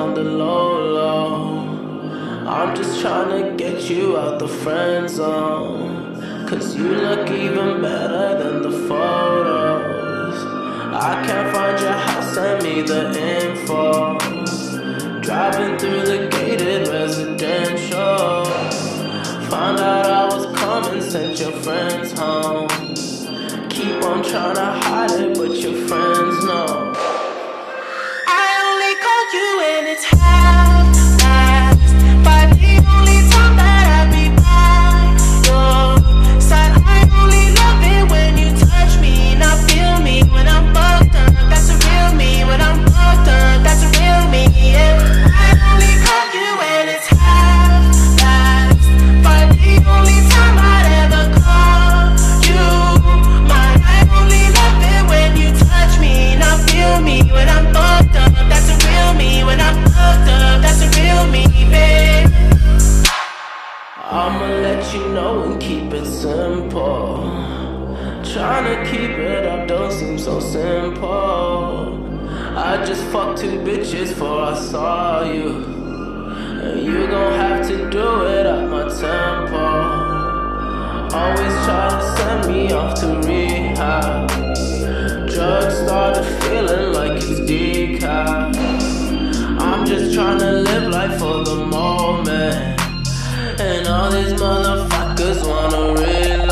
on the low. I'm just trying to get you out the friend zone, 'cause you look even better than the photos. I can't find your house, send me the info. Driving through the gated residential, found out I was coming, sent your friends home. Keep on trying to hide it, but your friends know. I only call you when it's half-past, but the only time that I be by your side. I only love it when you touch me, not feel me when I'm fucked up. That's a real me when I'm fucked up. That's a real me, yeah. I only call you when it's half-past, but the only time I'd ever call you mine. I only love it when you touch me, not feel me when I'm fucked up. That's a real me when I'm fucked up. That's a real me, babe. I'ma let you know and keep it simple. Trying to keep it up don't seem so simple. I just fucked 2 bitches before I saw you, and you gon' have to do it at my tempo. Always try to send me off to rehab. Drugs started feeling like it's decaf. I'm just trying to live life for the moment, and all these motherfuckers wanna relate.